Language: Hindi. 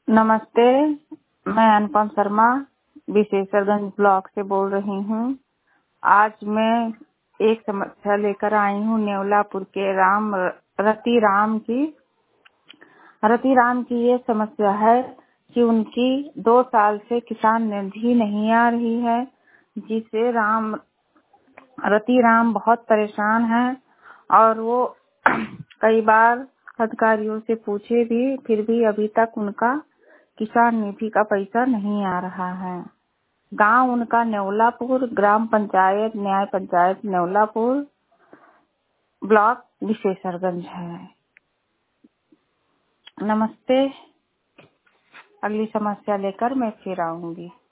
नमस्ते, मैं अनुपम शर्मा विशेषरगंज ब्लॉक से बोल रही हूँ। आज मैं एक समस्या लेकर आई हूँ नेवलापुर के रति राम की ये समस्या है कि उनकी 2 साल से किसान निधि नहीं आ रही है, जिससे रति राम बहुत परेशान है और वो कई बार अधिकारियों से पूछे भी, फिर भी अभी तक उनका किसान निधि का पैसा नहीं आ रहा है। गांव उनका नेवलापुर, ग्राम पंचायत न्याय पंचायत नेवलापुर, ब्लॉक विशेषरगंज है। नमस्ते, अगली समस्या लेकर मैं फिर आऊंगी।